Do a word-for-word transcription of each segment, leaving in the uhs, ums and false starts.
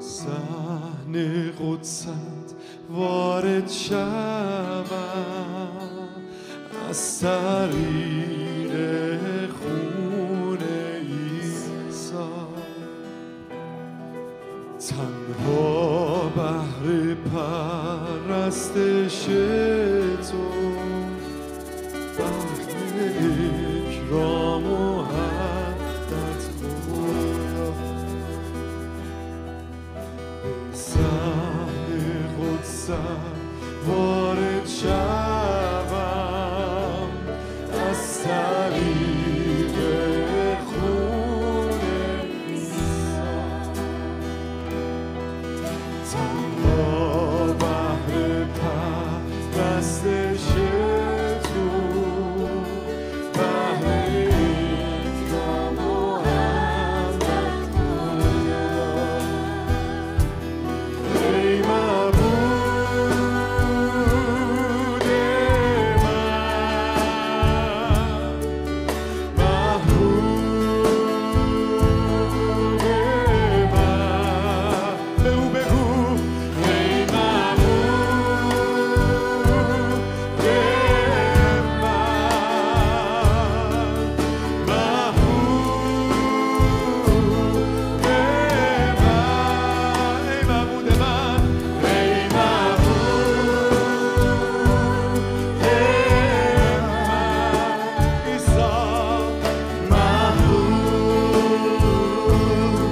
صحن قدست وارد شوم از طریق خون عیسی، تنها بهر پرستش تو، بهر اکرام و حضرت خدا، به صحن قدست وارد شوم از طریق خون عیسی، تنها بهر پرستش تو، بهر اکرام و حضرت خدا. ای معبود من، محبوب من، به او بگو ای معبود من، محبوب من، ای معبود من، ای معبود من، عیسی محبوب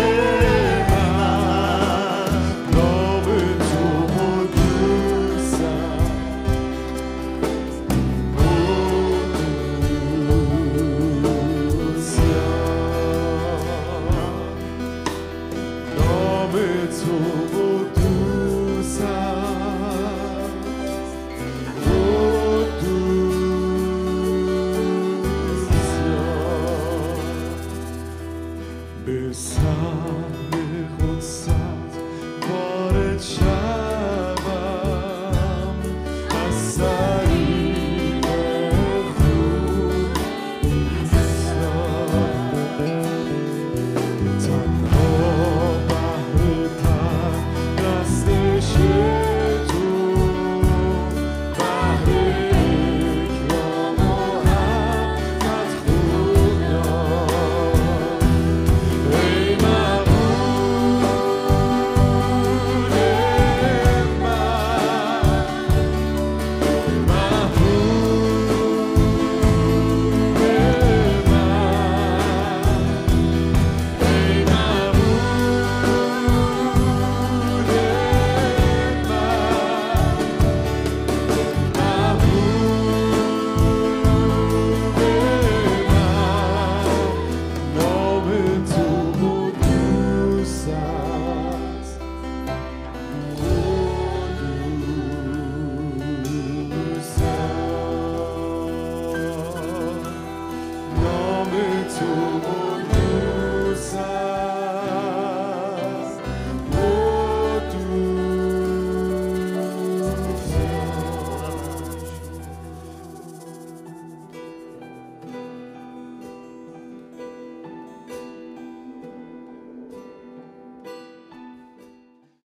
نام تو قدوسم، قدوسم، به صحن